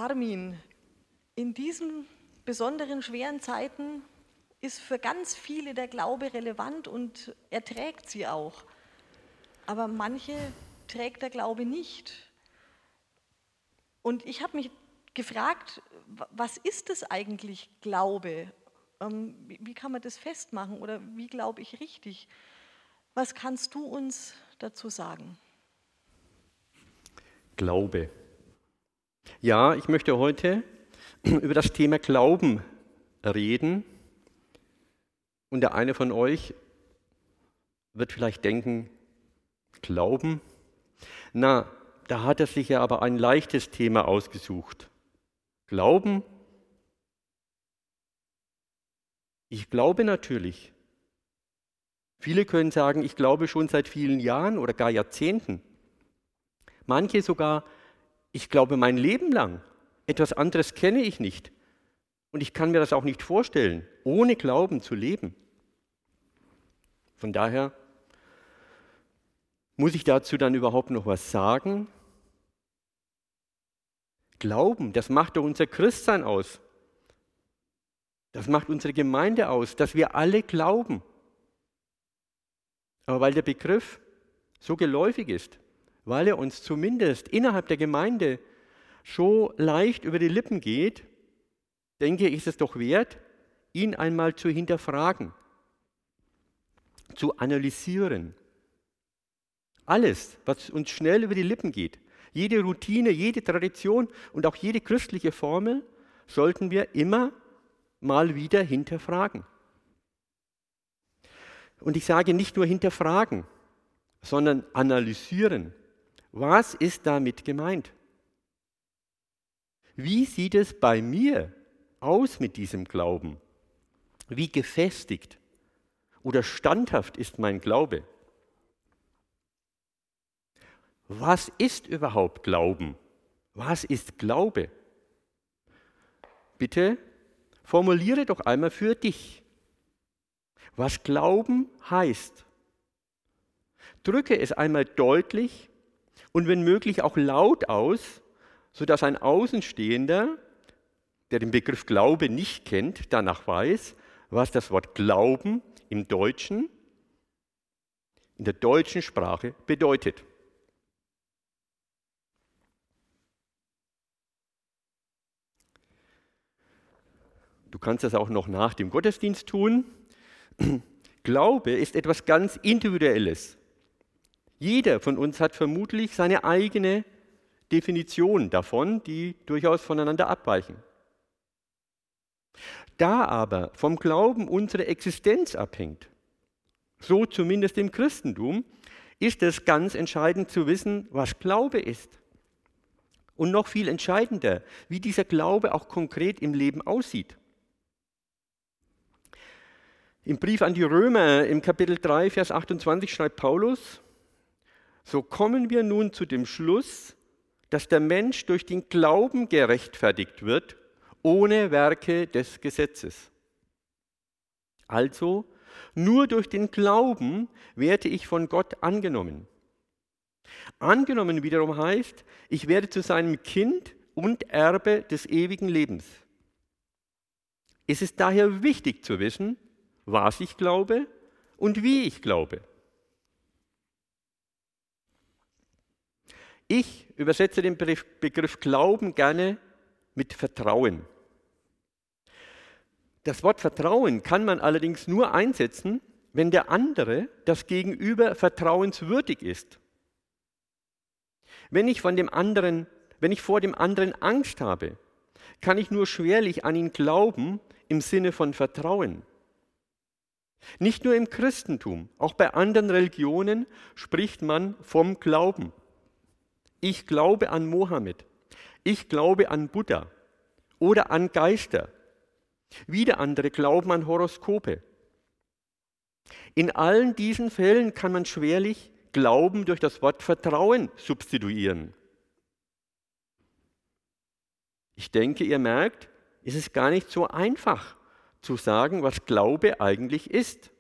Armin, in diesen besonderen schweren Zeiten ist für ganz viele der Glaube relevant und er trägt sie auch. Aber manche trägt der Glaube nicht. Und ich habe mich gefragt, was ist es eigentlich Glaube? Wie kann man das festmachen oder wie glaube ich richtig? Was kannst du uns dazu sagen? Glaube. Ja, ich möchte heute über das Thema Glauben reden. Und der eine von euch wird vielleicht denken, Glauben? Na, da hat er sich ja aber ein leichtes Thema ausgesucht. Glauben? Ich glaube natürlich. Viele können sagen, ich glaube schon seit vielen Jahren oder gar Jahrzehnten. Manche sogar, ich glaube mein Leben lang. Etwas anderes kenne ich nicht. Und ich kann mir das auch nicht vorstellen, ohne Glauben zu leben. Von daher muss ich dazu dann überhaupt noch was sagen? Glauben, das macht doch unser Christsein aus. Das macht unsere Gemeinde aus, dass wir alle glauben. Aber weil der Begriff so geläufig ist, weil er uns zumindest innerhalb der Gemeinde so leicht über die Lippen geht, denke ich, ist es doch wert, ihn einmal zu hinterfragen, zu analysieren. Alles, was uns schnell über die Lippen geht, jede Routine, jede Tradition und auch jede christliche Formel, sollten wir immer mal wieder hinterfragen. Und ich sage nicht nur hinterfragen, sondern analysieren. Was ist damit gemeint? Wie sieht es bei mir aus mit diesem Glauben? Wie gefestigt oder standhaft ist mein Glaube? Was ist überhaupt Glauben? Was ist Glaube? Bitte formuliere doch einmal für dich, was Glauben heißt. Drücke es einmal deutlich und wenn möglich auch laut aus, sodass ein Außenstehender, der den Begriff Glaube nicht kennt, danach weiß, was das Wort Glauben im Deutschen, in der deutschen Sprache bedeutet. Du kannst das auch noch nach dem Gottesdienst tun. Glaube ist etwas ganz Individuelles. Jeder von uns hat vermutlich seine eigene Definition davon, die durchaus voneinander abweichen. Da aber vom Glauben unsere Existenz abhängt, so zumindest im Christentum, ist es ganz entscheidend zu wissen, was Glaube ist. Und noch viel entscheidender, wie dieser Glaube auch konkret im Leben aussieht. Im Brief an die Römer im Kapitel 3, Vers 28 schreibt Paulus, so kommen wir nun zu dem Schluss, dass der Mensch durch den Glauben gerechtfertigt wird, ohne Werke des Gesetzes. Also, nur durch den Glauben werde ich von Gott angenommen. Angenommen wiederum heißt, ich werde zu seinem Kind und Erbe des ewigen Lebens. Es ist daher wichtig zu wissen, was ich glaube und wie ich glaube. Ich übersetze den Begriff Glauben gerne mit Vertrauen. Das Wort Vertrauen kann man allerdings nur einsetzen, wenn der andere, das Gegenüber, vertrauenswürdig ist. Wenn ich vor dem anderen Angst habe, kann ich nur schwerlich an ihn glauben im Sinne von Vertrauen. Nicht nur im Christentum, auch bei anderen Religionen spricht man vom Glauben. Ich glaube an Mohammed, ich glaube an Buddha oder an Geister. Wieder andere glauben an Horoskope. In allen diesen Fällen kann man schwerlich Glauben durch das Wort Vertrauen substituieren. Ich denke, ihr merkt, es ist gar nicht so einfach zu sagen, was Glaube eigentlich ist.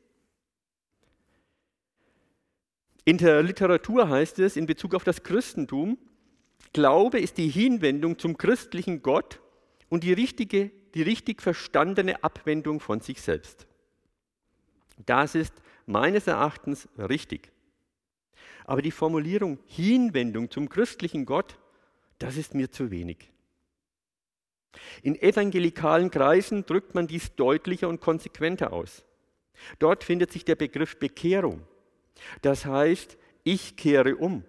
In der Literatur heißt es in Bezug auf das Christentum, Glaube ist die Hinwendung zum christlichen Gott und die richtig verstandene Abwendung von sich selbst. Das ist meines Erachtens richtig. Aber die Formulierung Hinwendung zum christlichen Gott, das ist mir zu wenig. In evangelikalen Kreisen drückt man dies deutlicher und konsequenter aus. Dort findet sich der Begriff Bekehrung. Das heißt, ich kehre um.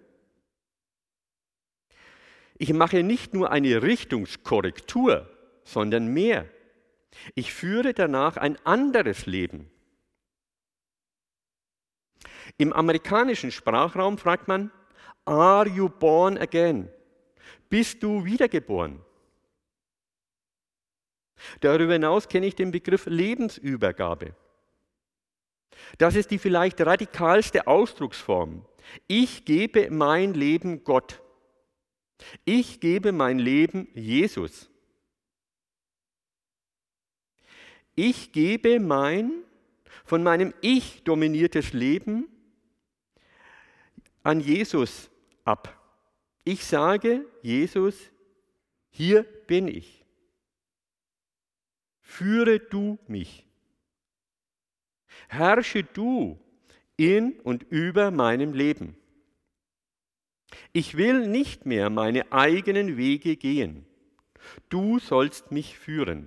Ich mache nicht nur eine Richtungskorrektur, sondern mehr. Ich führe danach ein anderes Leben. Im amerikanischen Sprachraum fragt man, are you born again? Bist du wiedergeboren? Darüber hinaus kenne ich den Begriff Lebensübergabe. Das ist die vielleicht radikalste Ausdrucksform. Ich gebe mein Leben Gott. Ich gebe mein Leben Jesus. Ich gebe von meinem Ich dominiertes Leben an Jesus ab. Ich sage, Jesus, hier bin ich. Führe du mich. Herrsche du in und über meinem Leben. Ich will nicht mehr meine eigenen Wege gehen. Du sollst mich führen.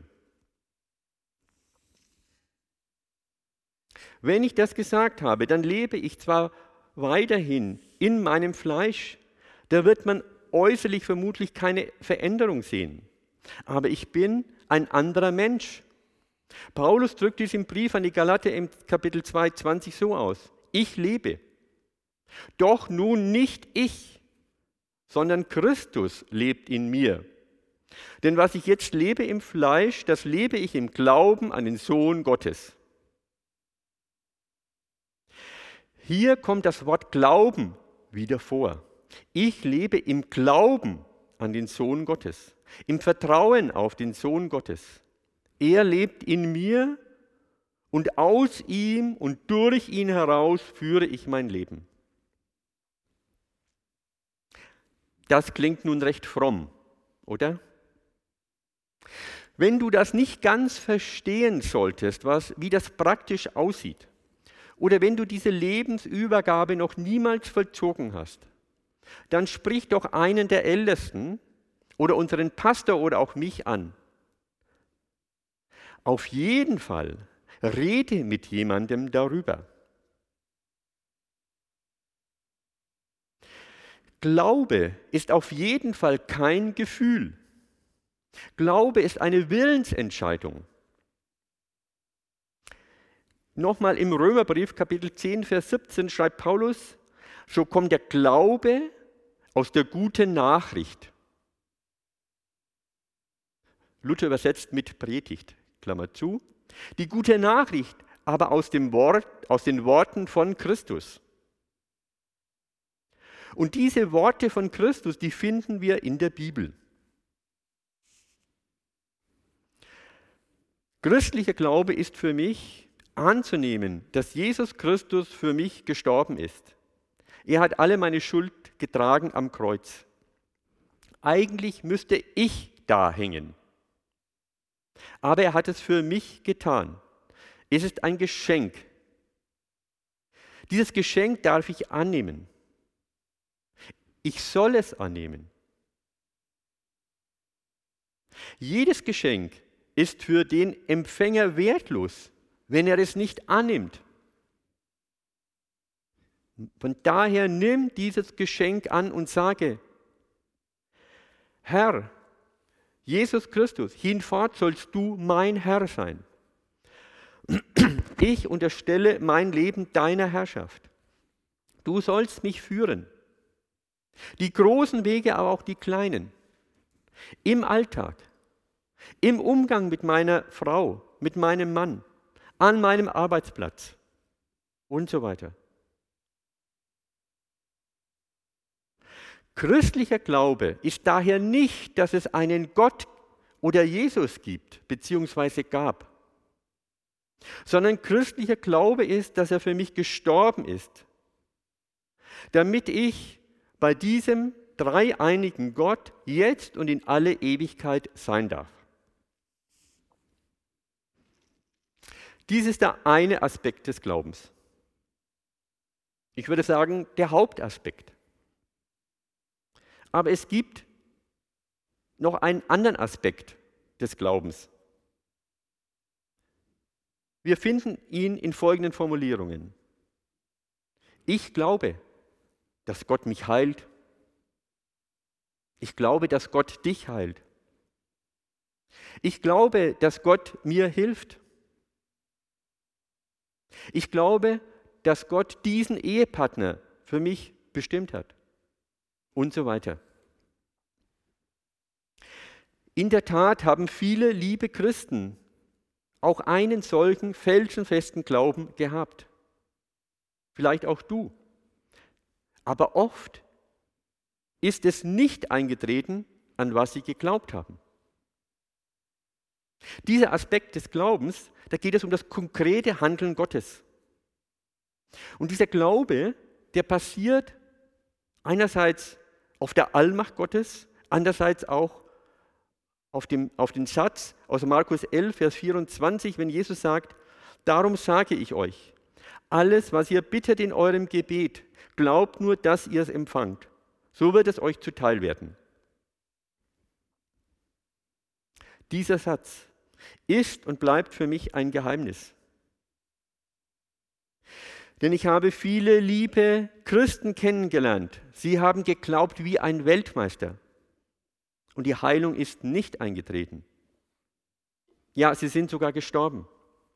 Wenn ich das gesagt habe, dann lebe ich zwar weiterhin in meinem Fleisch, da wird man äußerlich vermutlich keine Veränderung sehen, aber ich bin ein anderer Mensch. Paulus drückt dies im Brief an die Galater im Kapitel 2, 20 so aus. Ich lebe, doch nun nicht ich, sondern Christus lebt in mir. Denn was ich jetzt lebe im Fleisch, das lebe ich im Glauben an den Sohn Gottes. Hier kommt das Wort Glauben wieder vor. Ich lebe im Glauben an den Sohn Gottes, im Vertrauen auf den Sohn Gottes. Er lebt in mir und aus ihm und durch ihn heraus führe ich mein Leben. Das klingt nun recht fromm, oder? Wenn du das nicht ganz verstehen solltest, wie das praktisch aussieht, oder wenn du diese Lebensübergabe noch niemals vollzogen hast, dann sprich doch einen der Ältesten oder unseren Pastor oder auch mich an. Auf jeden Fall rede mit jemandem darüber. Glaube ist auf jeden Fall kein Gefühl. Glaube ist eine Willensentscheidung. Nochmal im Römerbrief, Kapitel 10, Vers 17 schreibt Paulus, so kommt der Glaube aus der guten Nachricht. Luther übersetzt mit Predigt, Klammer zu. Die gute Nachricht aber aus den Worten von Christus. Und diese Worte von Christus, die finden wir in der Bibel. Christlicher Glaube ist für mich anzunehmen, dass Jesus Christus für mich gestorben ist. Er hat alle meine Schuld getragen am Kreuz. Eigentlich müsste ich da hängen. Aber er hat es für mich getan. Es ist ein Geschenk. Dieses Geschenk darf ich annehmen. Ich soll es annehmen. Jedes Geschenk ist für den Empfänger wertlos, wenn er es nicht annimmt. Von daher nimm dieses Geschenk an und sage, Herr, Jesus Christus, hinfort sollst du mein Herr sein. Ich unterstelle mein Leben deiner Herrschaft. Du sollst mich führen. Die großen Wege, aber auch die kleinen. Im Alltag, im Umgang mit meiner Frau, mit meinem Mann, an meinem Arbeitsplatz und so weiter. Christlicher Glaube ist daher nicht, dass es einen Gott oder Jesus gibt, beziehungsweise gab, sondern christlicher Glaube ist, dass er für mich gestorben ist, damit ich bei diesem dreieinigen Gott jetzt und in alle Ewigkeit sein darf. Dies ist der eine Aspekt des Glaubens. Ich würde sagen, der Hauptaspekt. Aber es gibt noch einen anderen Aspekt des Glaubens. Wir finden ihn in folgenden Formulierungen. Ich glaube, dass Gott mich heilt. Ich glaube, dass Gott dich heilt. Ich glaube, dass Gott mir hilft. Ich glaube, dass Gott diesen Ehepartner für mich bestimmt hat. Und so weiter. In der Tat haben viele liebe Christen auch einen solchen felsenfesten Glauben gehabt. Vielleicht auch du. Aber oft ist es nicht eingetreten, an was sie geglaubt haben. Dieser Aspekt des Glaubens, da geht es um das konkrete Handeln Gottes. Und dieser Glaube, der basiert einerseits auf der Allmacht Gottes, andererseits auch auf den Satz aus Markus 11, Vers 24, wenn Jesus sagt, darum sage ich euch, alles, was ihr bittet in eurem Gebet, glaubt nur, dass ihr es empfangt. So wird es euch zuteil werden. Dieser Satz ist und bleibt für mich ein Geheimnis. Denn ich habe viele liebe Christen kennengelernt. Sie haben geglaubt wie ein Weltmeister. Und die Heilung ist nicht eingetreten. Ja, sie sind sogar gestorben.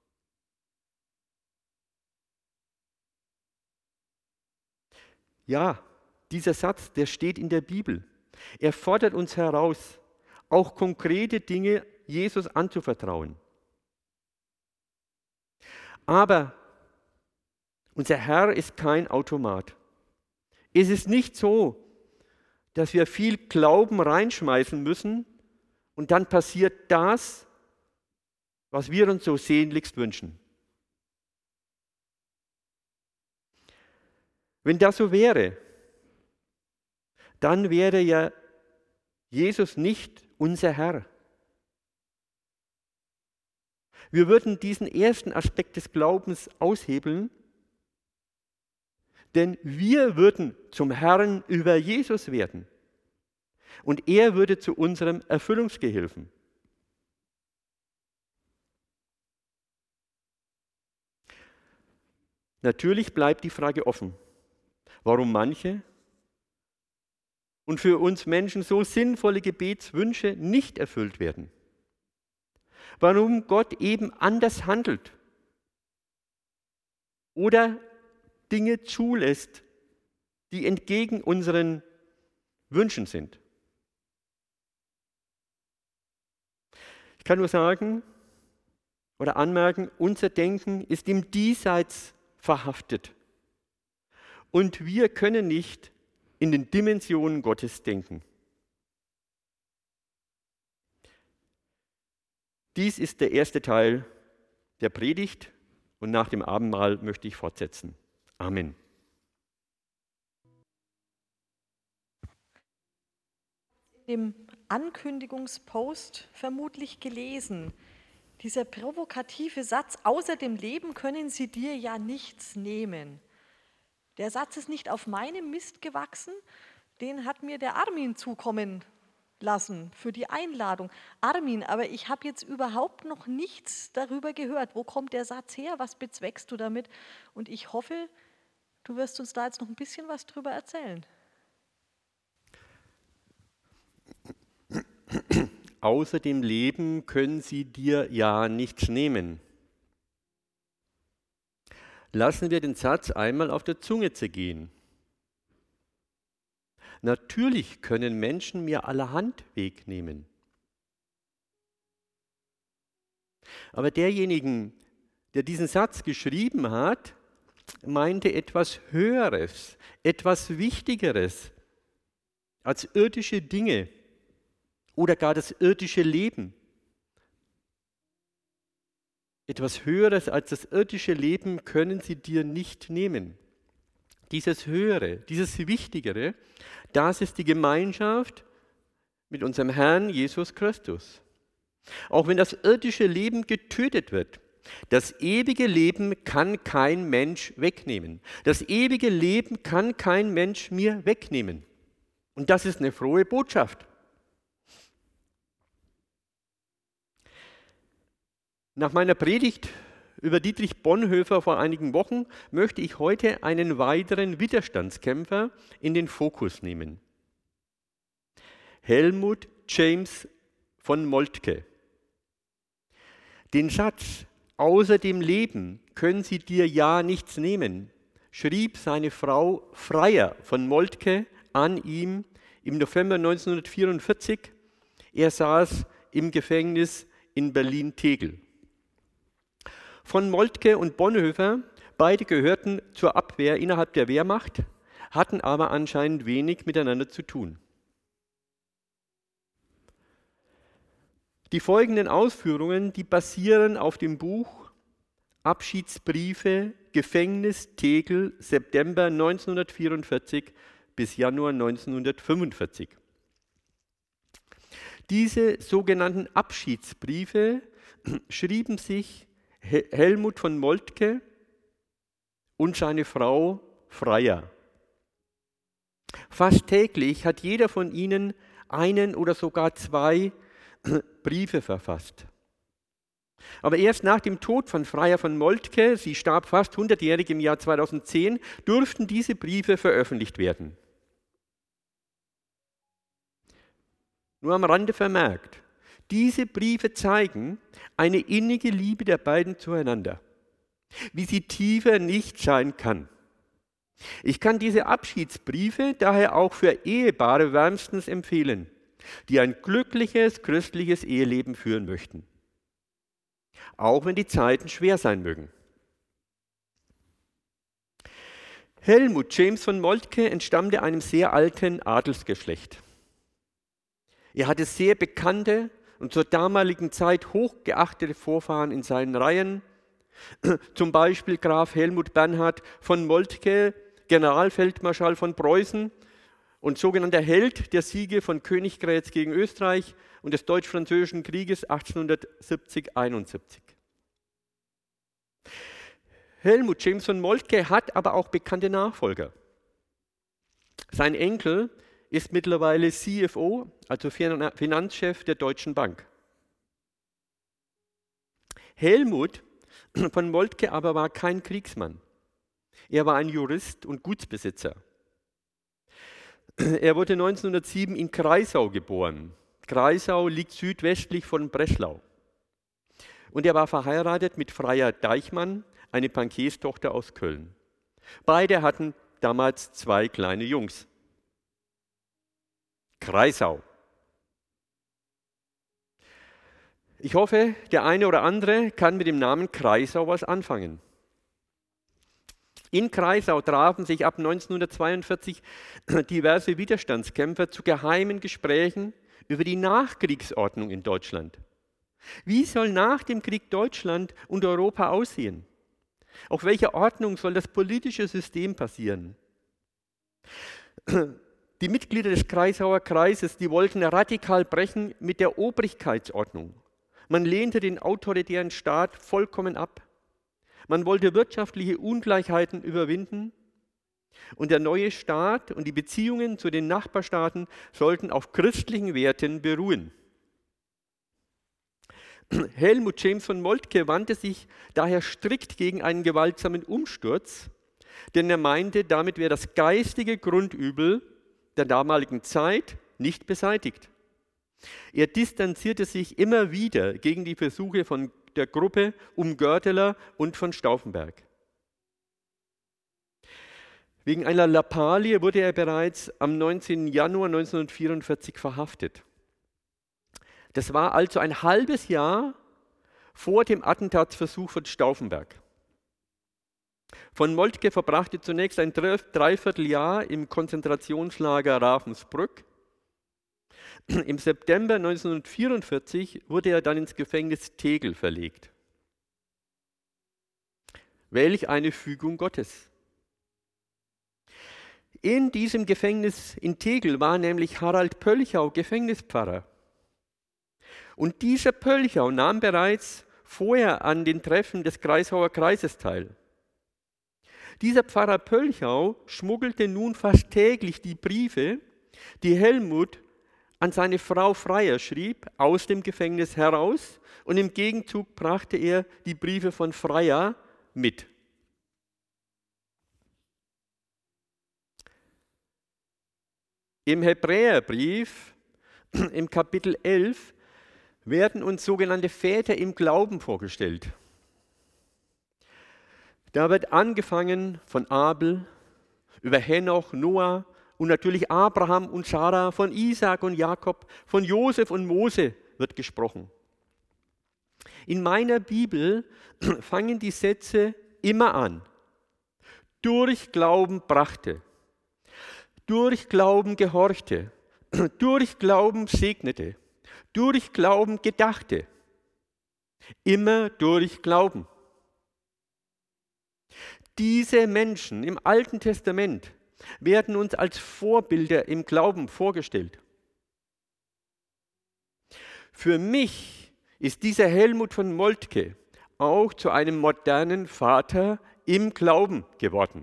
Ja, dieser Satz, der steht in der Bibel. Er fordert uns heraus, auch konkrete Dinge Jesus anzuvertrauen. Aber unser Herr ist kein Automat. Es ist nicht so, dass wir viel Glauben reinschmeißen müssen und dann passiert das, was wir uns so sehnlichst wünschen. Wenn das so wäre, dann wäre ja Jesus nicht unser Herr. Wir würden diesen ersten Aspekt des Glaubens aushebeln, denn wir würden zum Herrn über Jesus werden und er würde zu unserem Erfüllungsgehilfen. Natürlich bleibt die Frage offen, warum manche und für uns Menschen so sinnvolle Gebetswünsche nicht erfüllt werden. Warum Gott eben anders handelt oder Dinge zulässt, die entgegen unseren Wünschen sind. Ich kann nur sagen oder anmerken, unser Denken ist im Diesseits verhaftet. Und wir können nicht in den Dimensionen Gottes denken. Dies ist der erste Teil der Predigt und nach dem Abendmahl möchte ich fortsetzen. Amen. Im Ankündigungspost vermutlich gelesen. Dieser provokative Satz, außer dem Leben können sie dir ja nichts nehmen. Der Satz ist nicht auf meinem Mist gewachsen, den hat mir der Armin zukommen lassen für die Einladung. Armin, aber ich habe jetzt überhaupt noch nichts darüber gehört. Wo kommt der Satz her? Was bezweckst du damit? Und ich hoffe, du wirst uns da jetzt noch ein bisschen was drüber erzählen. Außer dem Leben können sie dir ja nichts nehmen. Lassen wir den Satz einmal auf der Zunge zergehen. Natürlich können Menschen mir allerhand wegnehmen. Aber derjenige, der diesen Satz geschrieben hat, meinte etwas Höheres, etwas Wichtigeres als irdische Dinge oder gar das irdische Leben. Etwas Höheres als das irdische Leben können sie dir nicht nehmen. dieses Höhere, dieses Wichtigere, das ist die Gemeinschaft mit unserem Herrn Jesus Christus. Auch wenn das irdische Leben getötet wird, das ewige Leben kann kein Mensch wegnehmen. Das ewige Leben kann kein Mensch mir wegnehmen. Und das ist eine frohe Botschaft. Nach meiner Predigt über Dietrich Bonhoeffer vor einigen Wochen möchte ich heute einen weiteren Widerstandskämpfer in den Fokus nehmen. Helmut James von Moltke. Den Satz, außer dem Leben können sie dir ja nichts nehmen, schrieb seine Frau Freier von Moltke an ihm im November 1944. Er saß im Gefängnis in Berlin-Tegel. Von Moltke und Bonhoeffer, beide gehörten zur Abwehr innerhalb der Wehrmacht, hatten aber anscheinend wenig miteinander zu tun. Die folgenden Ausführungen, die basieren auf dem Buch Abschiedsbriefe, Gefängnis, Tegel, September 1944 bis Januar 1945. Diese sogenannten Abschiedsbriefe schrieben sich Helmut von Moltke und seine Frau Freier. Fast täglich hat jeder von ihnen einen oder sogar zwei Briefe verfasst. Aber erst nach dem Tod von Freier von Moltke, sie starb fast 100-jährig im Jahr 2010, durften diese Briefe veröffentlicht werden. Nur am Rande vermerkt, diese Briefe zeigen eine innige Liebe der beiden zueinander, wie sie tiefer nicht sein kann. Ich kann diese Abschiedsbriefe daher auch für Ehepaare wärmstens empfehlen, die ein glückliches christliches Eheleben führen möchten, auch wenn die Zeiten schwer sein mögen. Helmut James von Moltke entstammte einem sehr alten Adelsgeschlecht. Er hatte sehr bekannte und zur damaligen Zeit hochgeachtete Vorfahren in seinen Reihen, zum Beispiel Graf Helmut Bernhard von Moltke, Generalfeldmarschall von Preußen und sogenannter Held der Siege von Königgrätz gegen Österreich und des Deutsch-Französischen Krieges 1870-71. Helmut James von Moltke hat aber auch bekannte Nachfolger. Sein Enkel ist mittlerweile CFO, also Finanzchef der Deutschen Bank. Helmut von Moltke aber war kein Kriegsmann. Er war ein Jurist und Gutsbesitzer. Er wurde 1907 in Kreisau geboren. Kreisau liegt südwestlich von Breslau. Und er war verheiratet mit Freier Deichmann, eine Bankierstochter aus Köln. Beide hatten damals zwei kleine Jungs. Kreisau. Ich hoffe, der eine oder andere kann mit dem Namen Kreisau was anfangen. In Kreisau trafen sich ab 1942 diverse Widerstandskämpfer zu geheimen Gesprächen über die Nachkriegsordnung in Deutschland. Wie soll nach dem Krieg Deutschland und Europa aussehen? Auf welcher Ordnung soll das politische System passieren? Die Mitglieder des Kreisauer Kreises, die wollten radikal brechen mit der Obrigkeitsordnung. Man lehnte den autoritären Staat vollkommen ab. Man wollte wirtschaftliche Ungleichheiten überwinden. Und der neue Staat und die Beziehungen zu den Nachbarstaaten sollten auf christlichen Werten beruhen. Helmut James von Moltke wandte sich daher strikt gegen einen gewaltsamen Umsturz, denn er meinte, damit wäre das geistige Grundübel der damaligen Zeit nicht beseitigt. Er distanzierte sich immer wieder gegen die Versuche von der Gruppe um Gördeler und von Stauffenberg. Wegen einer Lappalie wurde er bereits am 19. Januar 1944 verhaftet. Das war also ein halbes Jahr vor dem Attentatsversuch von Stauffenberg. Von Moltke verbrachte zunächst ein Dreivierteljahr im Konzentrationslager Ravensbrück. Im September 1944 wurde er dann ins Gefängnis Tegel verlegt. Welch eine Fügung Gottes! In diesem Gefängnis in Tegel war nämlich Harald Pölchau Gefängnispfarrer. Und dieser Pölchau nahm bereits vorher an den Treffen des Kreishauer Kreises teil. Dieser Pfarrer Pölchau schmuggelte nun fast täglich die Briefe, die Helmut an seine Frau Freier schrieb, aus dem Gefängnis heraus, und im Gegenzug brachte er die Briefe von Freier mit. Im Hebräerbrief, im Kapitel 11, werden uns sogenannte Väter im Glauben vorgestellt. Da wird angefangen von Abel, über Henoch, Noah und natürlich Abraham und Sarah, von Isaak und Jakob, von Josef und Mose wird gesprochen. In meiner Bibel fangen die Sätze immer an. Durch Glauben brachte, durch Glauben gehorchte, durch Glauben segnete, durch Glauben gedachte. Immer durch Glauben. Diese Menschen im Alten Testament werden uns als Vorbilder im Glauben vorgestellt. Für mich ist dieser Helmut von Moltke auch zu einem modernen Vater im Glauben geworden.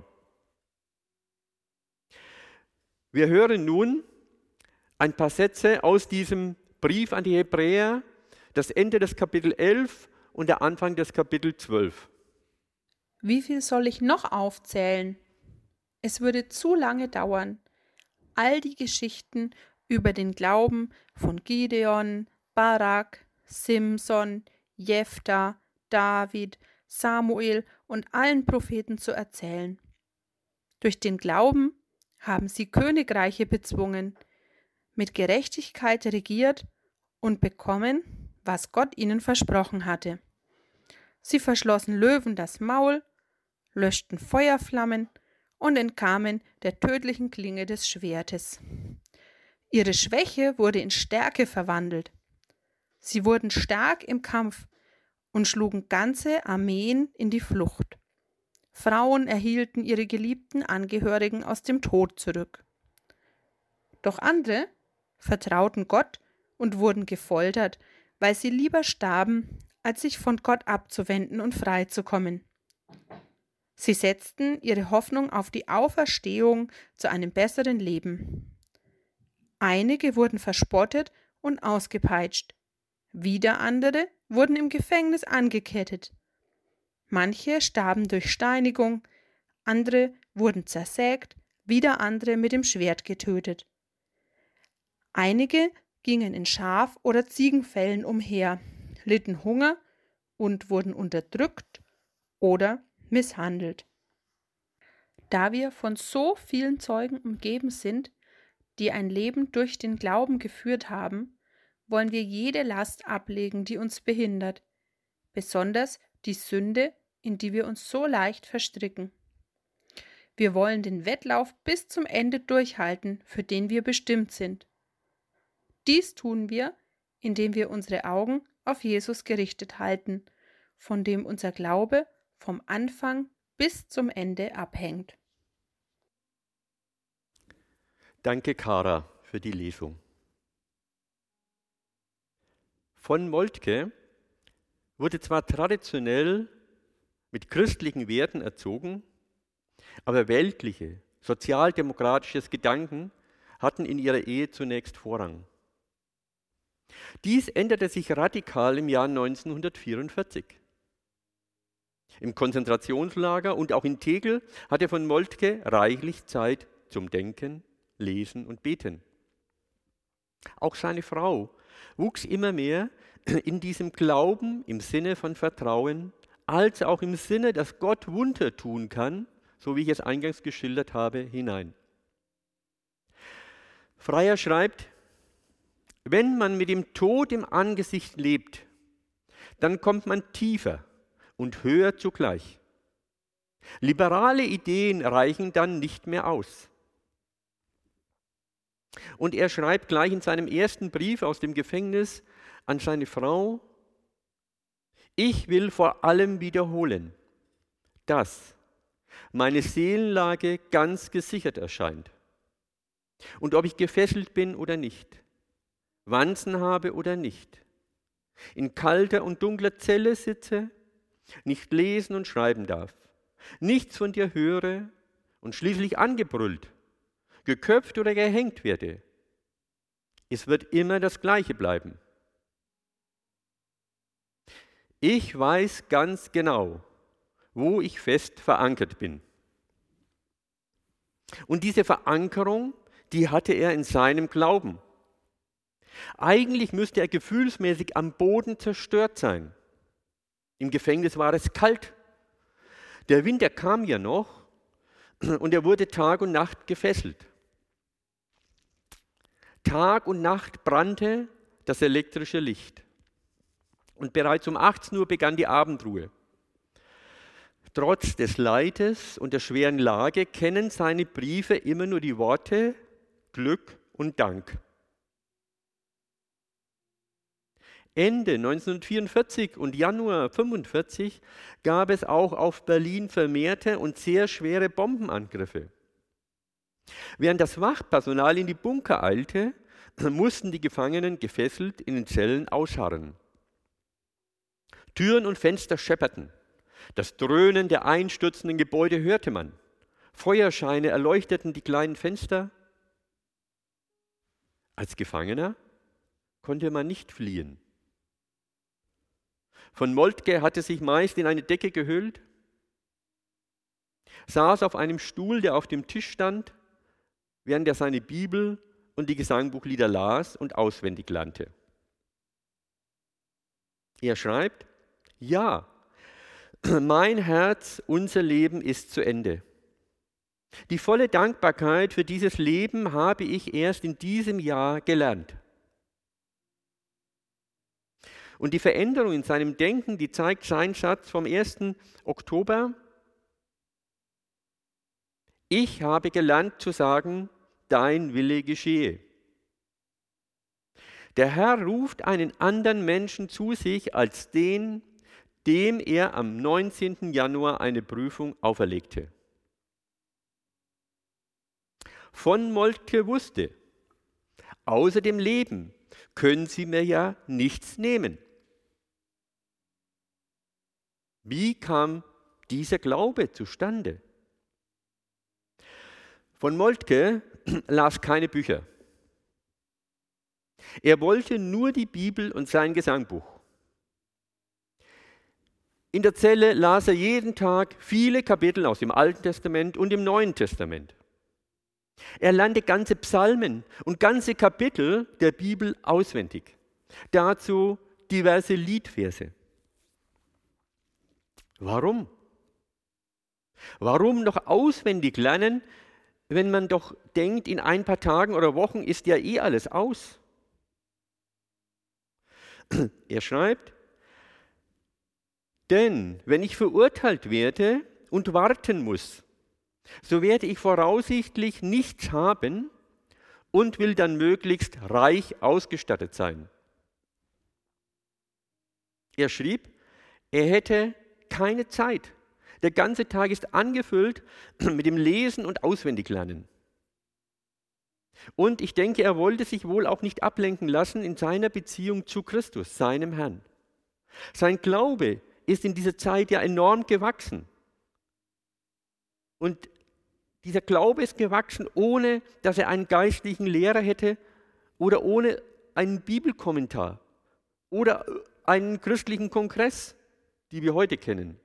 Wir hören nun ein paar Sätze aus diesem Brief an die Hebräer, das Ende des Kapitel 11 und der Anfang des Kapitel 12. Wie viel soll ich noch aufzählen? Es würde zu lange dauern, all die Geschichten über den Glauben von Gideon, Barak, Simson, Jephthah, David, Samuel und allen Propheten zu erzählen. Durch den Glauben haben sie Königreiche bezwungen, mit Gerechtigkeit regiert und bekommen, was Gott ihnen versprochen hatte. Sie verschlossen Löwen das Maul, löschten Feuerflammen und entkamen der tödlichen Klinge des Schwertes. Ihre Schwäche wurde in Stärke verwandelt. Sie wurden stark im Kampf und schlugen ganze Armeen in die Flucht. Frauen erhielten ihre geliebten Angehörigen aus dem Tod zurück. Doch andere vertrauten Gott und wurden gefoltert, weil sie lieber starben, als sich von Gott abzuwenden und freizukommen. Sie setzten ihre Hoffnung auf die Auferstehung zu einem besseren Leben. Einige wurden verspottet und ausgepeitscht. Wieder andere wurden im Gefängnis angekettet. Manche starben durch Steinigung, andere wurden zersägt, wieder andere mit dem Schwert getötet. Einige gingen in Schaf- oder Ziegenfällen umher, litten Hunger und wurden unterdrückt oder misshandelt. Da wir von so vielen Zeugen umgeben sind, die ein Leben durch den Glauben geführt haben, wollen wir jede Last ablegen, die uns behindert, besonders die Sünde, in die wir uns so leicht verstricken. Wir wollen den Wettlauf bis zum Ende durchhalten, für den wir bestimmt sind. Dies tun wir, indem wir unsere Augen auf Jesus gerichtet halten, von dem unser Glaube vom Anfang bis zum Ende abhängt. Danke, Kara, für die Lesung. Von Moltke wurde zwar traditionell mit christlichen Werten erzogen, aber weltliche, sozialdemokratisches Gedanken hatten in ihrer Ehe zunächst Vorrang. Dies änderte sich radikal im Jahr 1944. Im Konzentrationslager und auch in Tegel hatte von Moltke reichlich Zeit zum Denken, Lesen und Beten. Auch seine Frau wuchs immer mehr in diesem Glauben im Sinne von Vertrauen, als auch im Sinne, dass Gott Wunder tun kann, so wie ich es eingangs geschildert habe, hinein. Freier schreibt, wenn man mit dem Tod im Angesicht lebt, dann kommt man tiefer und höher zugleich. Liberale Ideen reichen dann nicht mehr aus. Und er schreibt gleich in seinem ersten Brief aus dem Gefängnis an seine Frau, ich will vor allem wiederholen, dass, meine Seelenlage ganz gesichert erscheint. Und ob ich gefesselt bin oder nicht, Wanzen habe oder nicht, in kalter und dunkler Zelle sitze, nicht lesen und schreiben darf, nichts von dir höre und schließlich angebrüllt, geköpft oder gehängt werde. Es wird immer das Gleiche bleiben. Ich weiß ganz genau, wo ich fest verankert bin. Und diese Verankerung, die hatte er in seinem Glauben. Eigentlich müsste er gefühlsmäßig am Boden zerstört sein. Im Gefängnis war es kalt. Der Winter kam ja noch und er wurde Tag und Nacht gefesselt. Tag und Nacht brannte das elektrische Licht. Und bereits um 18 Uhr begann die Abendruhe. Trotz des Leides und der schweren Lage kennen seine Briefe immer nur die Worte Glück und Dank. Ende 1944 und Januar 1945 gab es auch auf Berlin vermehrte und sehr schwere Bombenangriffe. Während das Wachpersonal in die Bunker eilte, mussten die Gefangenen gefesselt in den Zellen ausharren. Türen und Fenster schepperten. Das Dröhnen der einstürzenden Gebäude hörte man. Feuerscheine erleuchteten die kleinen Fenster. Als Gefangener konnte man nicht fliehen. Von Moltke hatte sich meist in eine Decke gehüllt, saß auf einem Stuhl, der auf dem Tisch stand, während er seine Bibel und die Gesangbuchlieder las und auswendig lernte. Er schreibt, ja, mein Herz, unser Leben ist zu Ende. Die volle Dankbarkeit für dieses Leben habe ich erst in diesem Jahr gelernt. Und die Veränderung in seinem Denken, die zeigt sein Satz vom 1. Oktober. Ich habe gelernt zu sagen, dein Wille geschehe. Der Herr ruft einen anderen Menschen zu sich als den, dem er am 19. Januar eine Prüfung auferlegte. Von Moltke wusste, außer dem Leben können Sie mir ja nichts nehmen. Wie kam dieser Glaube zustande? Von Moltke las keine Bücher. Er wollte nur die Bibel und sein Gesangbuch. In der Zelle las er jeden Tag viele Kapitel aus dem Alten Testament und dem Neuen Testament. Er lernte ganze Psalmen und ganze Kapitel der Bibel auswendig. Dazu diverse Liedverse. Warum? Warum noch auswendig lernen, wenn man doch denkt, in ein paar Tagen oder Wochen ist ja eh alles aus? Er schreibt, denn wenn ich verurteilt werde und warten muss, so werde ich voraussichtlich nichts haben und will dann möglichst reich ausgestattet sein. Er schrieb, er hätte keine Zeit. Der ganze Tag ist angefüllt mit dem Lesen und Auswendiglernen. Und ich denke, er wollte sich wohl auch nicht ablenken lassen in seiner Beziehung zu Christus, seinem Herrn. Sein Glaube ist in dieser Zeit ja enorm gewachsen. Und dieser Glaube ist gewachsen, ohne dass er einen geistlichen Lehrer hätte oder ohne einen Bibelkommentar oder einen christlichen Kongress, die wir heute kennen.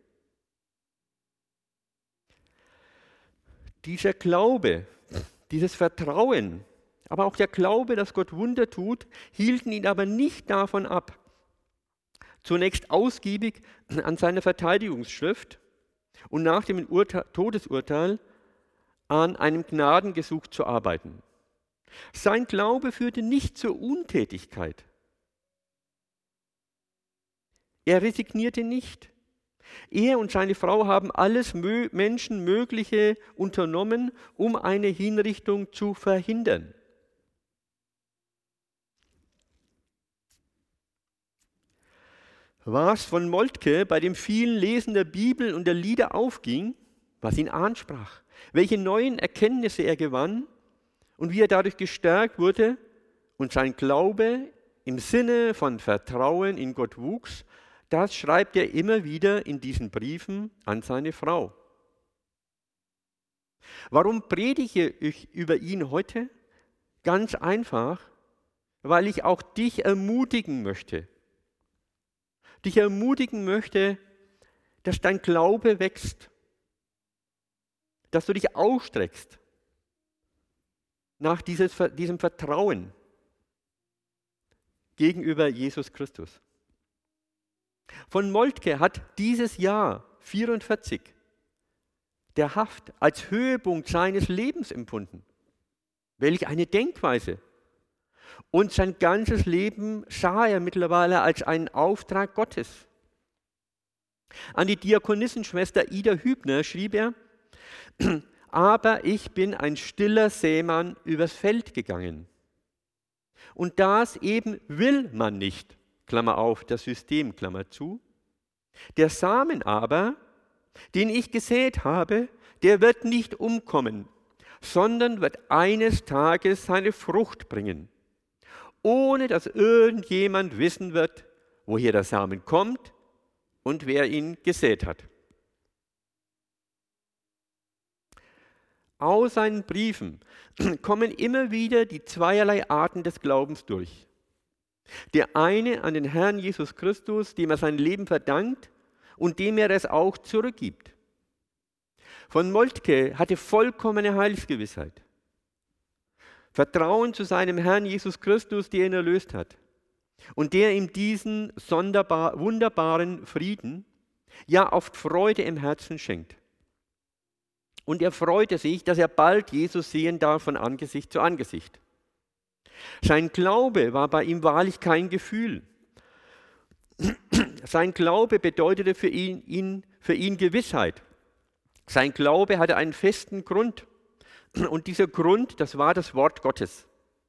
Dieser Glaube, dieses Vertrauen, aber auch der Glaube, dass Gott Wunder tut, hielten ihn aber nicht davon ab, zunächst ausgiebig an seiner Verteidigungsschrift und nach dem Todesurteil an einem Gnadengesuch zu arbeiten. Sein Glaube führte nicht zur Untätigkeit. Er resignierte nicht. Er und seine Frau haben alles Menschenmögliche unternommen, um eine Hinrichtung zu verhindern. Was von Moltke bei dem vielen Lesen der Bibel und der Lieder aufging, was ihn ansprach, welche neuen Erkenntnisse er gewann und wie er dadurch gestärkt wurde und sein Glaube im Sinne von Vertrauen in Gott wuchs, das schreibt er immer wieder in diesen Briefen an seine Frau. Warum predige ich über ihn heute? Ganz einfach, weil ich auch dich ermutigen möchte. Dich ermutigen möchte, dass dein Glaube wächst, dass du dich ausstreckst nach diesem Vertrauen gegenüber Jesus Christus. Von Moltke hat dieses Jahr 44 der Haft als Höhepunkt seines Lebens empfunden. Welch eine Denkweise! Und sein ganzes Leben sah er mittlerweile als einen Auftrag Gottes. An die Diakonissenschwester Ida Hübner schrieb er: Aber ich bin ein stiller Sämann übers Feld gegangen. Und das eben will man nicht, Klammer auf, das System, Klammer zu. Der Samen aber, den ich gesät habe, der wird nicht umkommen, sondern wird eines Tages seine Frucht bringen, ohne dass irgendjemand wissen wird, woher der Samen kommt und wer ihn gesät hat. Aus seinen Briefen kommen immer wieder die zweierlei Arten des Glaubens durch. Der eine an den Herrn Jesus Christus, dem er sein Leben verdankt und dem er es auch zurückgibt. Von Moltke hatte vollkommene Heilsgewissheit. Vertrauen zu seinem Herrn Jesus Christus, der ihn erlöst hat und der ihm diesen wunderbaren Frieden, ja oft Freude im Herzen schenkt. Und er freute sich, dass er bald Jesus sehen darf von Angesicht zu Angesicht. Sein Glaube war bei ihm wahrlich kein Gefühl. Sein Glaube bedeutete für ihn Gewissheit. Sein Glaube hatte einen festen Grund. Und dieser Grund, das war das Wort Gottes.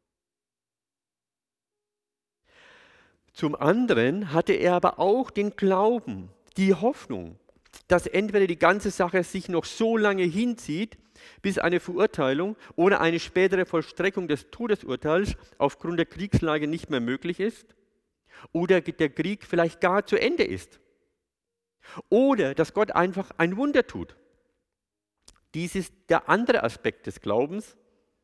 Zum anderen hatte er aber auch den Glauben, die Hoffnung, dass entweder die ganze Sache sich noch so lange hinzieht, bis eine Verurteilung oder eine spätere Vollstreckung des Todesurteils aufgrund der Kriegslage nicht mehr möglich ist, oder der Krieg vielleicht gar zu Ende ist, oder dass Gott einfach ein Wunder tut. Dies ist der andere Aspekt des Glaubens.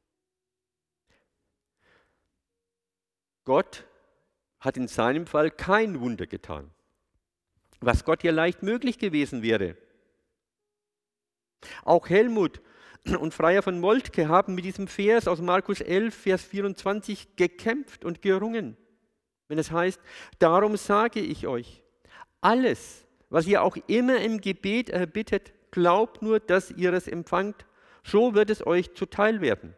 Gott hat in seinem Fall kein Wunder getan, was Gott ja leicht möglich gewesen wäre. Auch Helmut und Freier von Moltke haben mit diesem Vers aus Markus 11, Vers 24 gekämpft und gerungen. Wenn es heißt, darum sage ich euch, alles, was ihr auch immer im Gebet erbittet, glaubt nur, dass ihr es empfangt, so wird es euch zuteil werden.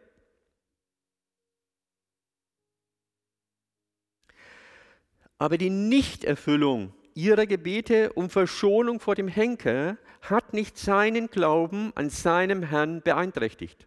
Aber die Nichterfüllung ihrer Gebete um Verschonung vor dem Henker hat nicht seinen Glauben an seinem Herrn beeinträchtigt.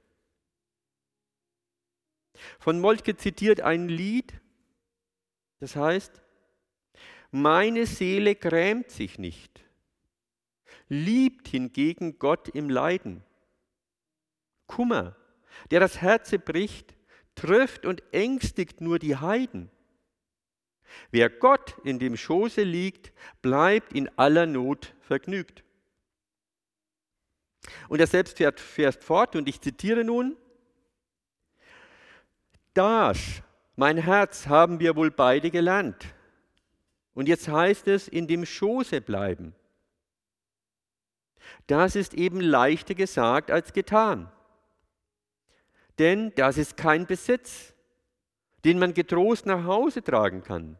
Von Moltke zitiert ein Lied, das heißt: Meine Seele grämt sich nicht, liebt hingegen Gott im Leiden. Kummer, der das Herz bricht, trifft und ängstigt nur die Heiden. Wer Gott in dem Schoße liegt, bleibt in aller Not vergnügt. Und er selbst fährt fort, und ich zitiere nun: Das, mein Herz, haben wir wohl beide gelernt. Und jetzt heißt es, in dem Schoße bleiben. Das ist eben leichter gesagt als getan. Denn das ist kein Besitz, den man getrost nach Hause tragen kann,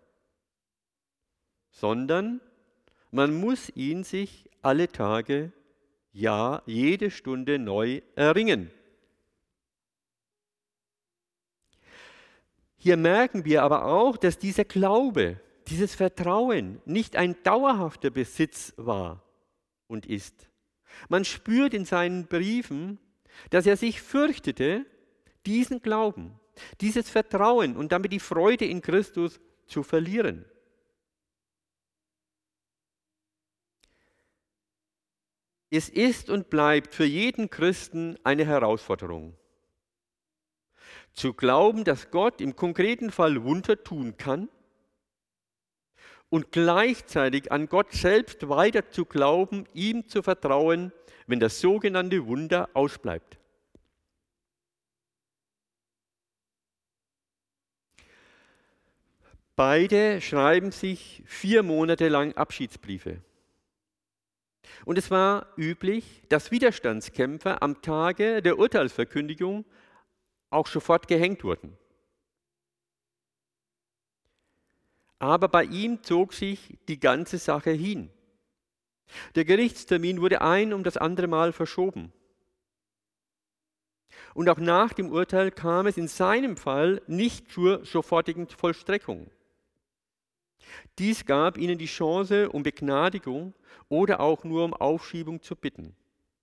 sondern man muss ihn sich alle Tage, ja jede Stunde neu erringen. Hier merken wir aber auch, dass dieser Glaube, dieses Vertrauen nicht ein dauerhafter Besitz war und ist. Man spürt in seinen Briefen, dass er sich fürchtete, diesen Glauben, dieses Vertrauen und damit die Freude in Christus zu verlieren. es ist und bleibt für jeden Christen eine Herausforderung. Zu glauben, dass Gott im konkreten Fall Wunder tun kann und gleichzeitig an Gott selbst weiter zu glauben, ihm zu vertrauen, wenn das sogenannte Wunder ausbleibt. Beide schreiben sich 4 Monate lang Abschiedsbriefe. Und es war üblich, dass Widerstandskämpfer am Tage der Urteilsverkündigung auch sofort gehängt wurden. Aber bei ihm zog sich die ganze Sache hin. Der Gerichtstermin wurde ein um das andere Mal verschoben. Und auch nach dem Urteil kam es in seinem Fall nicht zur sofortigen Vollstreckung. Dies gab ihnen die Chance, um Begnadigung oder auch nur um Aufschiebung zu bitten.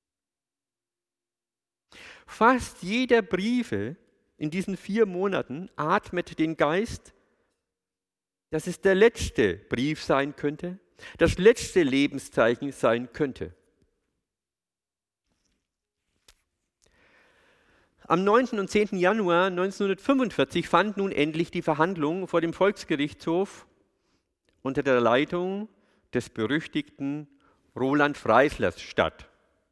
Fast jeder Briefe in diesen 4 Monaten atmet den Geist, dass es der letzte Brief sein könnte, das letzte Lebenszeichen sein könnte. Am 9. und 10. Januar 1945 fand nun endlich die Verhandlung vor dem Volksgerichtshof unter der Leitung des berüchtigten Roland Freisler statt.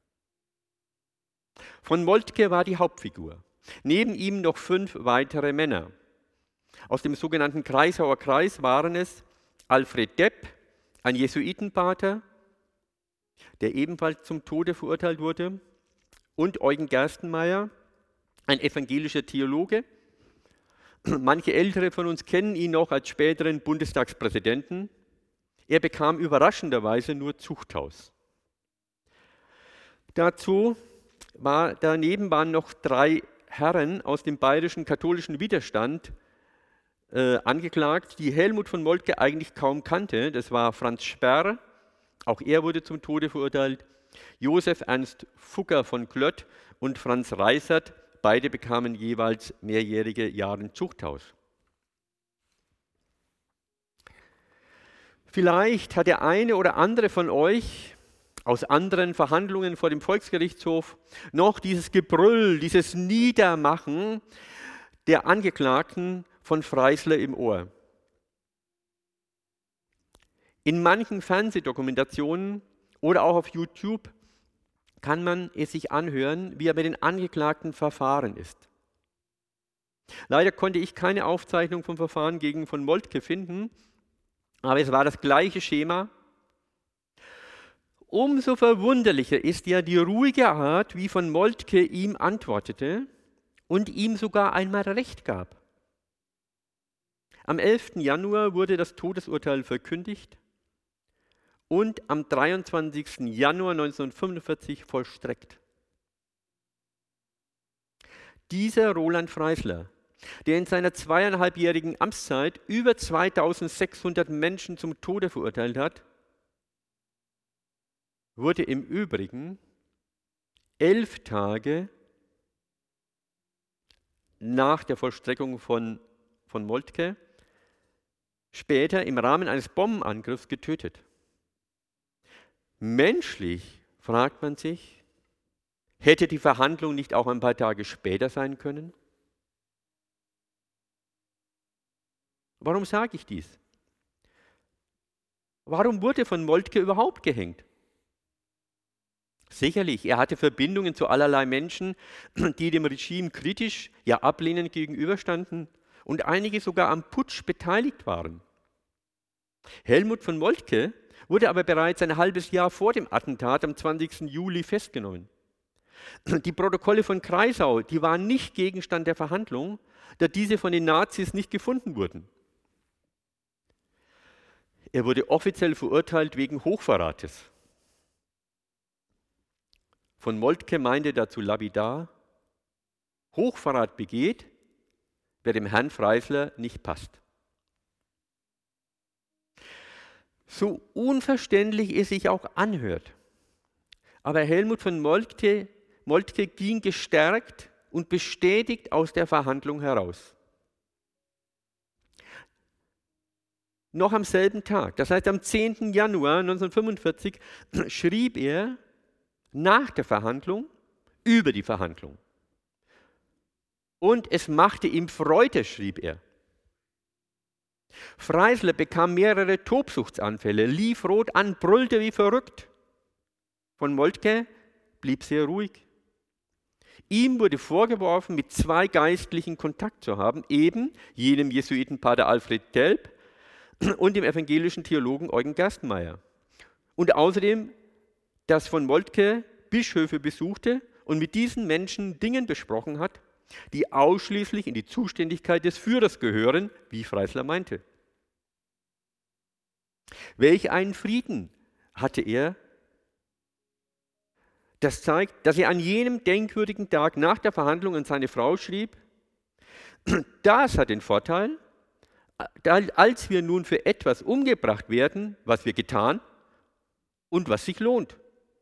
Von Moltke war die Hauptfigur. Neben ihm noch 5 weitere Männer. Aus dem sogenannten Kreishauer Kreis waren es Alfred Depp, ein Jesuitenpater, der ebenfalls zum Tode verurteilt wurde, und Eugen Gerstenmaier, ein evangelischer Theologe. Manche Ältere von uns kennen ihn noch als späteren Bundestagspräsidenten. Er bekam überraschenderweise nur Zuchthaus. Daneben waren noch 3 Herren aus dem bayerischen katholischen Widerstand angeklagt, die Helmut von Moltke eigentlich kaum kannte. Das war Franz Sperr, auch er wurde zum Tode verurteilt, Josef Ernst Fugger von Klött und Franz Reisert. Beide bekamen jeweils mehrjährige Jahre Zuchthaus. Vielleicht hat der eine oder andere von euch aus anderen Verhandlungen vor dem Volksgerichtshof noch dieses Gebrüll, dieses Niedermachen der Angeklagten von Freisler im Ohr. In manchen Fernsehdokumentationen oder auch auf YouTube kann man es sich anhören, wie er mit den Angeklagten verfahren ist. Leider konnte ich keine Aufzeichnung vom Verfahren gegen von Moltke finden, aber es war das gleiche Schema. Umso verwunderlicher ist ja die ruhige Art, wie von Moltke ihm antwortete und ihm sogar einmal Recht gab. Am 11. Januar wurde das Todesurteil verkündigt und am 23. Januar 1945 vollstreckt. Dieser Roland Freisler, der in seiner 2,5-jährigen Amtszeit über 2600 Menschen zum Tode verurteilt hat, wurde im Übrigen 11 Tage nach der Vollstreckung von Moltke später im Rahmen eines Bombenangriffs getötet. Menschlich, fragt man sich, hätte die Verhandlung nicht auch ein paar Tage später sein können? Warum sage ich dies? Warum wurde von Moltke überhaupt gehängt? Sicherlich, er hatte Verbindungen zu allerlei Menschen, die dem Regime kritisch, ja ablehnend gegenüberstanden und einige sogar am Putsch beteiligt waren. Helmut von Moltke wurde aber bereits ein halbes Jahr vor dem Attentat am 20. Juli festgenommen. Die Protokolle von Kreisau, die waren nicht Gegenstand der Verhandlung, da diese von den Nazis nicht gefunden wurden. Er wurde offiziell verurteilt wegen Hochverrates. Von Moltke meinte dazu lapidar: Hochverrat begeht, wer dem Herrn Freisler nicht passt. So unverständlich es sich auch anhört, aber Helmut von Moltke ging gestärkt und bestätigt aus der Verhandlung heraus. Noch am selben Tag, das heißt am 10. Januar 1945, schrieb er nach der Verhandlung über die Verhandlung. Und es machte ihm Freude, schrieb er. Freisler bekam mehrere Tobsuchtsanfälle, lief rot an, brüllte wie verrückt. Von Moltke blieb sehr ruhig. Ihm wurde vorgeworfen, mit 2 Geistlichen Kontakt zu haben, eben jenem Jesuitenpater Alfred Delp und dem evangelischen Theologen Eugen Gerstenmaier. Und außerdem, dass von Moltke Bischöfe besuchte und mit diesen Menschen Dinge besprochen hat, die ausschließlich in die Zuständigkeit des Führers gehören, wie Freisler meinte. Welch einen Frieden hatte er? Das zeigt, dass er an jenem denkwürdigen Tag nach der Verhandlung an seine Frau schrieb, das hat den Vorteil, als wir nun für etwas umgebracht werden, was wir getan und was sich lohnt.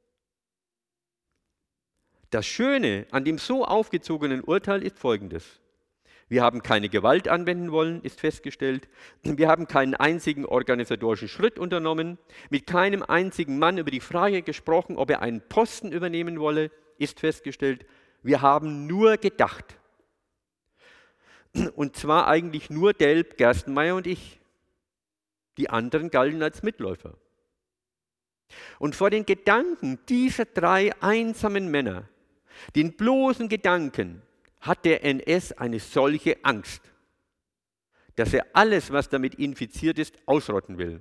Das Schöne an dem so aufgezogenen Urteil ist Folgendes. Wir haben keine Gewalt anwenden wollen, ist festgestellt. Wir haben keinen einzigen organisatorischen Schritt unternommen, mit keinem einzigen Mann über die Frage gesprochen, ob er einen Posten übernehmen wolle, ist festgestellt. Wir haben nur gedacht. Und zwar eigentlich nur Delp, Gerstenmaier und ich. Die anderen galten als Mitläufer. Und vor den Gedanken dieser 3 einsamen Männer, den bloßen Gedanken, hat der NS eine solche Angst, dass er alles, was damit infiziert ist, ausrotten will.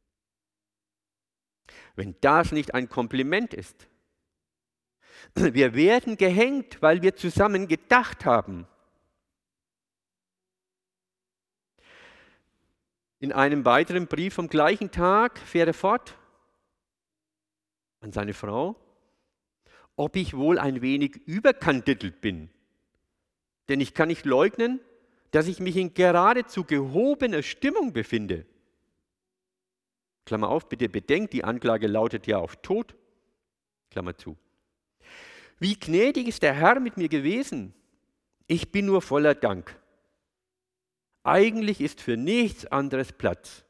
Wenn das nicht ein Kompliment ist. Wir werden gehängt, weil wir zusammen gedacht haben. In einem weiteren Brief vom gleichen Tag fährt er fort an seine Frau, ob ich wohl ein wenig überkandidelt bin. Denn ich kann nicht leugnen, dass ich mich in geradezu gehobener Stimmung befinde. Klammer auf, bitte bedenkt, die Anklage lautet ja auf Tod. Klammer zu. Wie gnädig ist der Herr mit mir gewesen. Ich bin nur voller Dank. Eigentlich ist für nichts anderes Platz.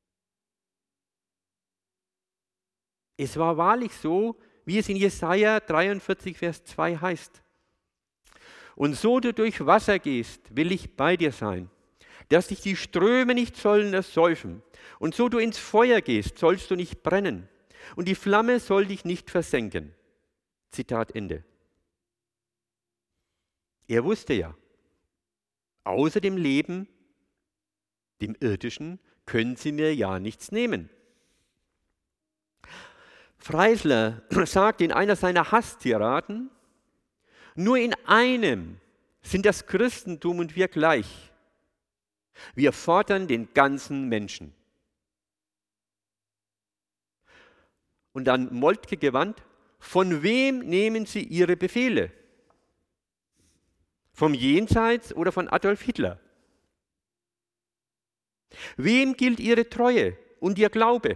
Es war wahrlich so, wie es in Jesaja 43, Vers 2 heißt. Und so du durch Wasser gehst, will ich bei dir sein, dass dich die Ströme nicht sollen ersäufen. Und so du ins Feuer gehst, sollst du nicht brennen. Und die Flamme soll dich nicht versenken. Zitat Ende. Er wusste ja, außer dem Leben, dem irdischen, können sie mir ja nichts nehmen. Freisler sagt in einer seiner Hasstiraden, nur in einem sind das Christentum und wir gleich. Wir fordern den ganzen Menschen. Und an Moltke gewandt, von wem nehmen Sie Ihre Befehle? Vom Jenseits oder von Adolf Hitler? Wem gilt Ihre Treue und Ihr Glaube?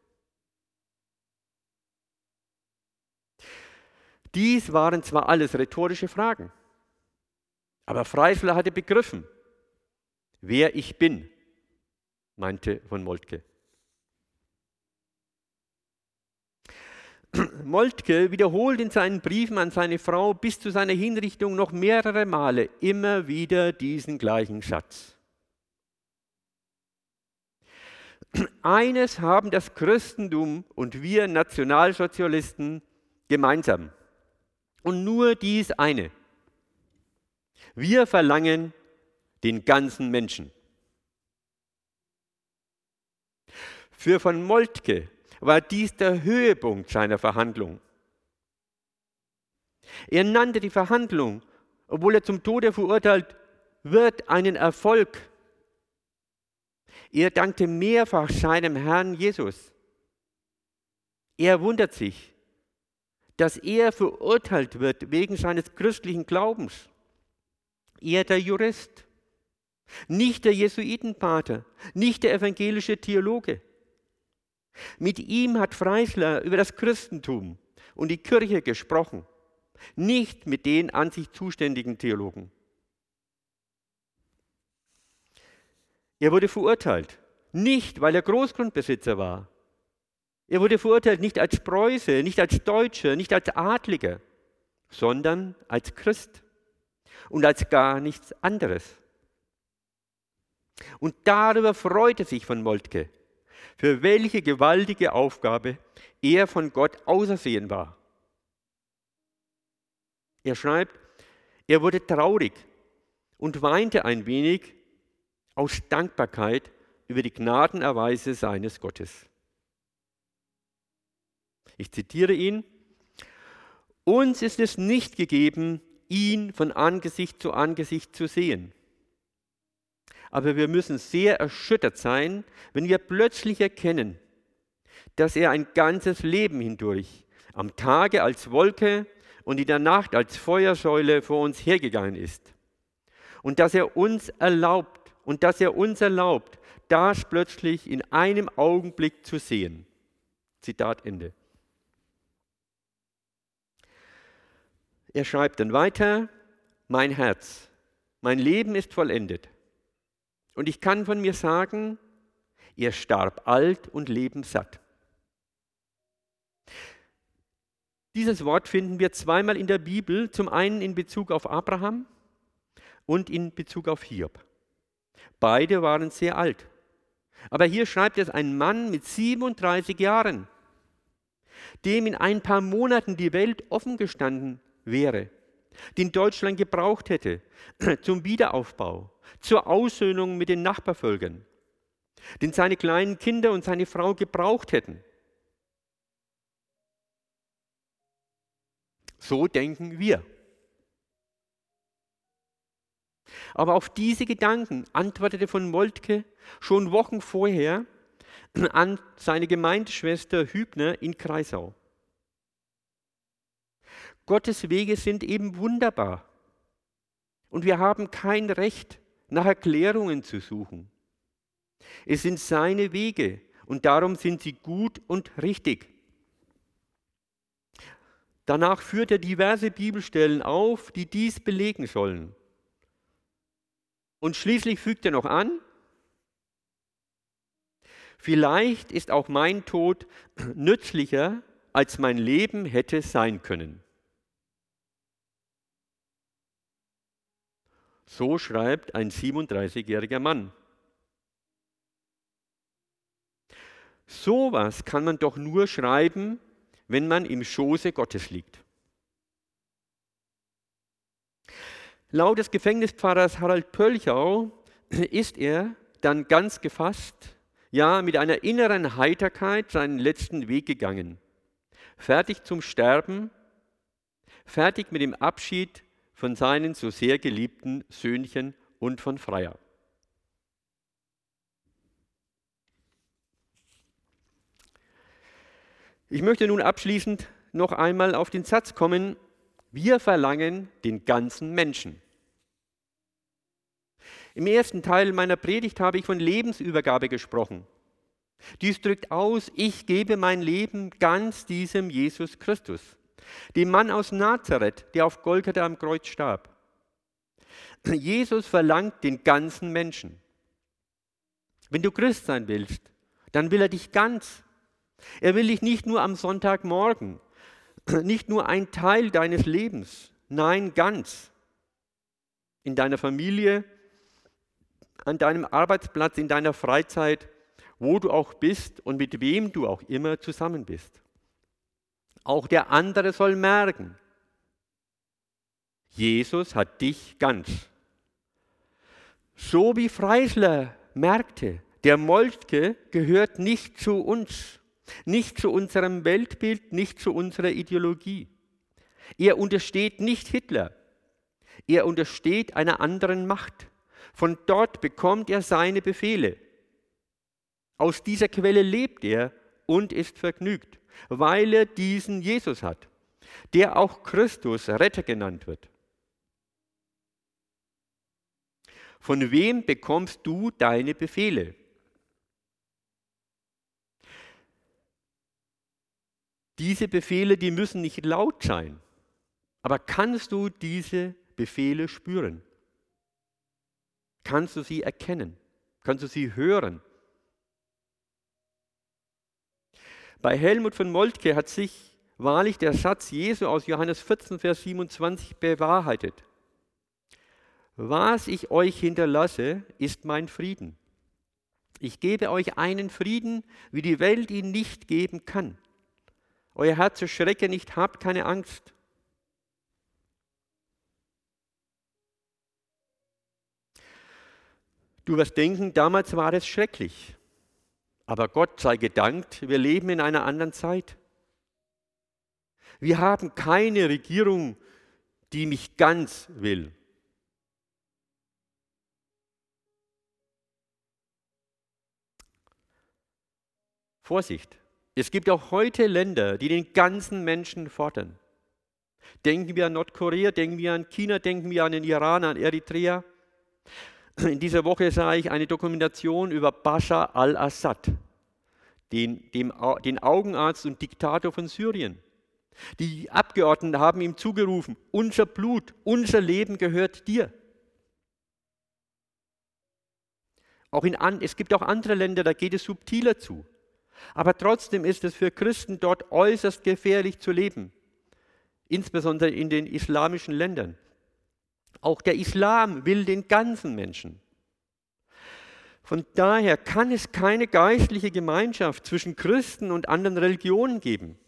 Dies waren zwar alles rhetorische Fragen, aber Freisler hatte begriffen, wer ich bin, meinte von Moltke. Moltke wiederholt in seinen Briefen an seine Frau bis zu seiner Hinrichtung noch mehrere Male immer wieder diesen gleichen Satz. Eines haben das Christentum und wir Nationalsozialisten gemeinsam. Und nur dies eine. Wir verlangen den ganzen Menschen. Für von Moltke war dies der Höhepunkt seiner Verhandlung. Er nannte die Verhandlung, obwohl er zum Tode verurteilt wird, einen Erfolg. Er dankte mehrfach seinem Herrn Jesus. Er wundert sich, dass er verurteilt wird wegen seines christlichen Glaubens. Er, der Jurist, nicht der Jesuitenpater, nicht der evangelische Theologe. Mit ihm hat Freisler über das Christentum und die Kirche gesprochen, nicht mit den an sich zuständigen Theologen. Er wurde verurteilt, nicht weil er Großgrundbesitzer war. Er wurde verurteilt nicht als Preuße, nicht als Deutscher, nicht als Adliger, sondern als Christ und als gar nichts anderes. Und darüber freute sich von Moltke, für welche gewaltige Aufgabe er von Gott ausersehen war. Er schreibt, er wurde traurig und weinte ein wenig aus Dankbarkeit über die Gnadenerweise seines Gottes. Ich zitiere ihn: Uns ist es nicht gegeben, ihn von Angesicht zu sehen. Aber wir müssen sehr erschüttert sein, wenn wir plötzlich erkennen, dass er ein ganzes Leben hindurch, am Tage als Wolke und in der Nacht als Feuersäule vor uns hergegangen ist. Und dass er uns erlaubt, das plötzlich in einem Augenblick zu sehen. Zitat Ende. Er schreibt dann weiter: Mein Herz, mein Leben ist vollendet. Und ich kann von mir sagen, er starb alt und lebenssatt. Dieses Wort finden wir zweimal in der Bibel, zum einen in Bezug auf Abraham und in Bezug auf Hiob. Beide waren sehr alt. Aber hier schreibt es ein Mann mit 37 Jahren, dem in ein paar Monaten die Welt offen gestanden wäre, den Deutschland gebraucht hätte zum Wiederaufbau, zur Aussöhnung mit den Nachbarvölkern, den seine kleinen Kinder und seine Frau gebraucht hätten. So denken wir. Aber auf diese Gedanken antwortete von Moltke schon Wochen vorher an seine Gemeindeschwester Hübner in Kreisau. Gottes Wege sind eben wunderbar. Und wir haben kein Recht, nach Erklärungen zu suchen. Es sind seine Wege und darum sind sie gut und richtig. Danach führt er diverse Bibelstellen auf, die dies belegen sollen. Und schließlich fügt er noch an: Vielleicht ist auch mein Tod nützlicher, als mein Leben hätte sein können. So schreibt ein 37-jähriger Mann. Sowas kann man doch nur schreiben, wenn man im Schoße Gottes liegt. Laut des Gefängnispfarrers Harald Pölchau ist er dann ganz gefasst, ja mit einer inneren Heiterkeit seinen letzten Weg gegangen. Fertig zum Sterben, fertig mit dem Abschied von seinen so sehr geliebten Söhnchen und von Freya. Ich möchte nun abschließend noch einmal auf den Satz kommen: Wir verlangen den ganzen Menschen. Im ersten Teil meiner Predigt habe ich von Lebensübergabe gesprochen. Dies drückt aus: Ich gebe mein Leben ganz diesem Jesus Christus, dem Mann aus Nazareth, der auf Golgatha am Kreuz starb. Jesus verlangt den ganzen Menschen. Wenn du Christ sein willst, dann will er dich ganz. Er will dich nicht nur am Sonntagmorgen, nicht nur ein Teil deines Lebens, nein, ganz. In deiner Familie, an deinem Arbeitsplatz, in deiner Freizeit, wo du auch bist und mit wem du auch immer zusammen bist. Auch der andere soll merken, Jesus hat dich ganz. So wie Freisler merkte, der Moltke gehört nicht zu uns, nicht zu unserem Weltbild, nicht zu unserer Ideologie. Er untersteht nicht Hitler, er untersteht einer anderen Macht. Von dort bekommt er seine Befehle. Aus dieser Quelle lebt er und ist vergnügt, weil er diesen Jesus hat, der auch Christus Retter genannt wird. Von wem bekommst du deine Befehle? Diese Befehle, die müssen nicht laut sein, aber kannst du diese Befehle spüren? Kannst du sie erkennen? Kannst du sie hören? Bei Helmut von Moltke hat sich wahrlich der Satz Jesu aus Johannes 14, Vers 27 bewahrheitet. Was ich euch hinterlasse, ist mein Frieden. Ich gebe euch einen Frieden, wie die Welt ihn nicht geben kann. Euer Herz erschrecke nicht, habt keine Angst. Du wirst denken, damals war es schrecklich. Aber Gott sei gedankt, wir leben in einer anderen Zeit. Wir haben keine Regierung, die mich ganz will. Vorsicht, es gibt auch heute Länder, die den ganzen Menschen fordern. Denken wir an Nordkorea, denken wir an China, denken wir an den Iran, an Eritrea. In dieser Woche sah ich eine Dokumentation über Bashar al-Assad, den Augenarzt und Diktator von Syrien. Die Abgeordneten haben ihm zugerufen, unser Blut, unser Leben gehört dir. Es gibt auch andere Länder, da geht es subtiler zu. Aber trotzdem ist es für Christen dort äußerst gefährlich zu leben, insbesondere in den islamischen Ländern. Auch der Islam will den ganzen Menschen. Von daher kann es keine geistliche Gemeinschaft zwischen Christen und anderen Religionen geben.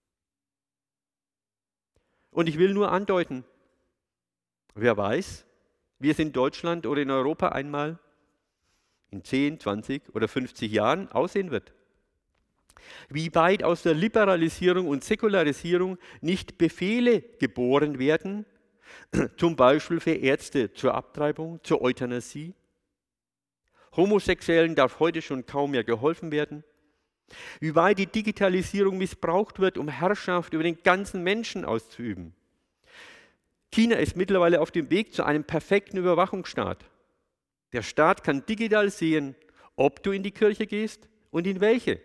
Und ich will nur andeuten, wer weiß, wie es in Deutschland oder in Europa einmal in 10, 20 oder 50 Jahren aussehen wird. Wie weit aus der Liberalisierung und Säkularisierung nicht Befehle geboren werden, zum Beispiel für Ärzte zur Abtreibung, zur Euthanasie. Homosexuellen darf heute schon kaum mehr geholfen werden. Wie weit die Digitalisierung missbraucht wird, um Herrschaft über den ganzen Menschen auszuüben. China ist mittlerweile auf dem Weg zu einem perfekten Überwachungsstaat. Der Staat kann digital sehen, ob du in die Kirche gehst und in welche.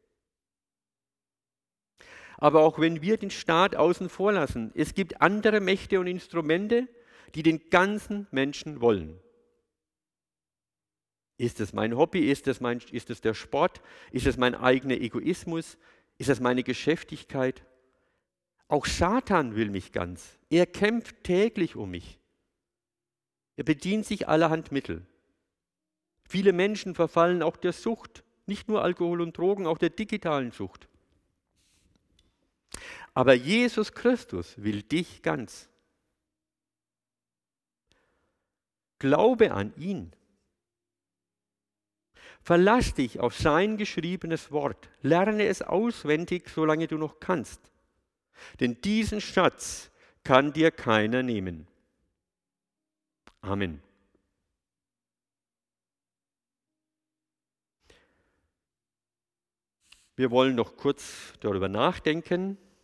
Aber auch wenn wir den Staat außen vor lassen, es gibt andere Mächte und Instrumente, die den ganzen Menschen wollen. Ist es mein Hobby? Ist es der Sport? Ist es mein eigener Egoismus? Ist es meine Geschäftigkeit? Auch Satan will mich ganz. Er kämpft täglich um mich. Er bedient sich allerhand Mittel. Viele Menschen verfallen auch der Sucht, nicht nur Alkohol und Drogen, auch der digitalen Sucht. Aber Jesus Christus will dich ganz. Glaube an ihn. Verlass dich auf sein geschriebenes Wort. Lerne es auswendig, solange du noch kannst. Denn diesen Schatz kann dir keiner nehmen. Amen. Wir wollen noch kurz darüber nachdenken.